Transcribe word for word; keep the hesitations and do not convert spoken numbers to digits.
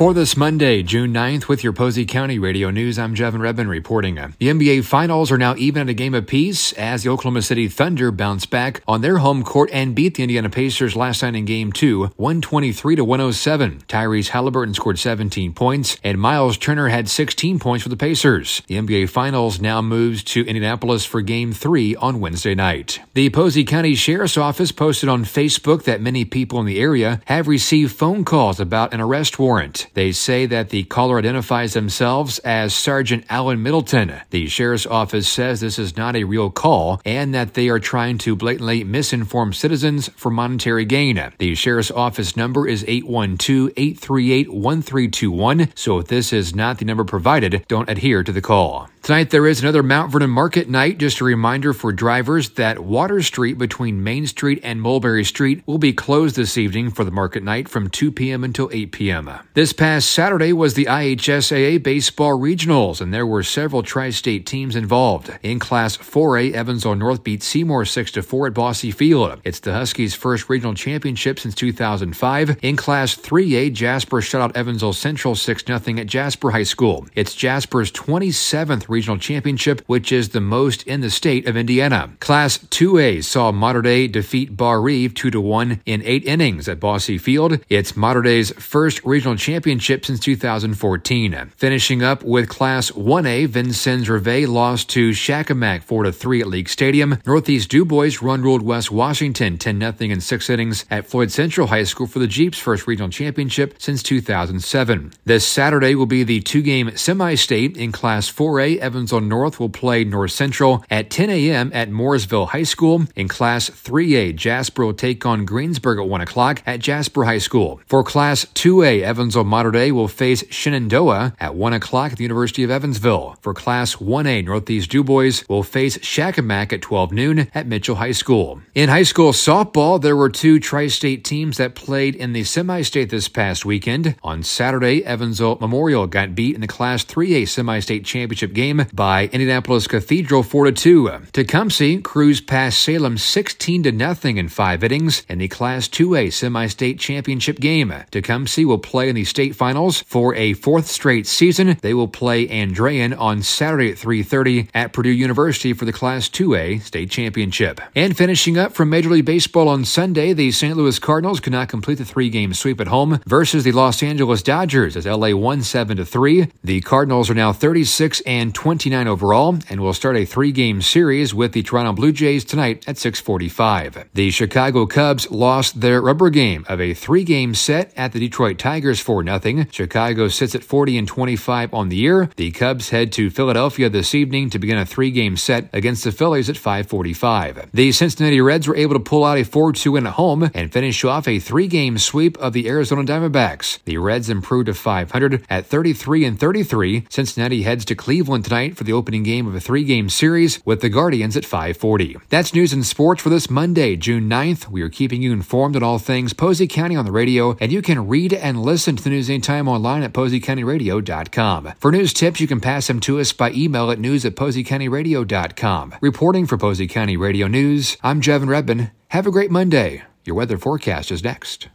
For this Monday, June ninth, with your Posey County Radio News, I'm Jevin Redman reporting. The N B A Finals are now even at a game apiece as the Oklahoma City Thunder bounce back on their home court and beat the Indiana Pacers last night in Game two, one twenty-three to one oh seven. Tyrese Halliburton scored seventeen points, and Miles Turner had sixteen points for the Pacers. The N B A Finals now moves to Indianapolis for Game three on Wednesday night. The Posey County Sheriff's Office posted on Facebook that many people in the area have received phone calls about an arrest warrant. They say that the caller identifies themselves as Sergeant Alan Middleton. The Sheriff's Office says this is not a real call and that they are trying to blatantly misinform citizens for monetary gain. The Sheriff's Office number is eight one two, eight three eight, one three two one, so if this is not the number provided, don't adhere to the call. Tonight there is another Mount Vernon Market Night. Just a reminder for drivers that Water Street between Main Street and Mulberry Street will be closed this evening for the Market Night from two p.m. until eight p.m. This past Saturday was the I H S A A Baseball Regionals, and there were several tri-state teams involved. In Class four A, Evansville North beat Seymour six to four at Bosse Field. It's the Huskies' first regional championship since two thousand five. In Class three A, Jasper shut out Evansville Central six nothing at Jasper High School. It's Jasper's twenty-seventh regional championship, which is the most in the state of Indiana. Class two A saw Mater Dei defeat Bar Reeve two to one in eight innings at Bosse Field. It's Mater Dei's first regional championship since two thousand fourteen. Finishing up with Class one A, Vincennes Reveille lost to Shakamak four to three at League Stadium. Northeast DuBois run-ruled West Washington ten nothing in six innings at Floyd Central High School for the Jeeps' first regional championship since two thousand seven. This Saturday will be the two-game semi-state. In Class four A, Evansville North will play North Central at ten a.m. at Mooresville High School. In Class three A, Jasper will take on Greensburg at one o'clock at Jasper High School. For Class two A, Evansville Mater Dei will face Shenandoah at one o'clock at the University of Evansville. For Class one A, Northeast DuBois will face Shakamak at twelve noon at Mitchell High School. In high school softball, there were two tri-state teams that played in the semi-state this past weekend. On Saturday, Evansville Memorial got beat in the Class three A semi-state championship game by Indianapolis Cathedral four to two. Tecumseh cruised past Salem sixteen to nothing in five innings in the Class two A semi-state championship game. Tecumseh will play in the state finals for a fourth straight season. They will play Andrean on Saturday at three thirty at Purdue University for the Class two A state championship. And finishing up from Major League Baseball on Sunday, the Saint Louis Cardinals could not complete the three-game sweep at home versus the Los Angeles Dodgers as L A won seven to three. The Cardinals are now thirty-six and twenty-nine overall and will start a three-game series with the Toronto Blue Jays tonight at six forty-five. The Chicago Cubs lost their rubber game of a three-game set at the Detroit Tigers four nothing. Chicago sits at forty and twenty-five on the year. The Cubs head to Philadelphia this evening to begin a three-game set against the Phillies at five forty-five. The Cincinnati Reds were able to pull out a four two win at home and finish off a three-game sweep of the Arizona Diamondbacks. The Reds improved to five hundred at thirty-three and thirty-three. Cincinnati heads to Cleveland tonight for the opening game of a three-game series with the Guardians at five forty. That's news and sports for this Monday, June ninth. We are keeping you informed on all things Posey County on the radio, and you can read and listen to the news anytime online at posey county radio dot com. For news tips, you can pass them to us by email at news at posey county radio dot com. Reporting for Posey County Radio News, I'm Jevin Redman. Have a great Monday. Your weather forecast is next.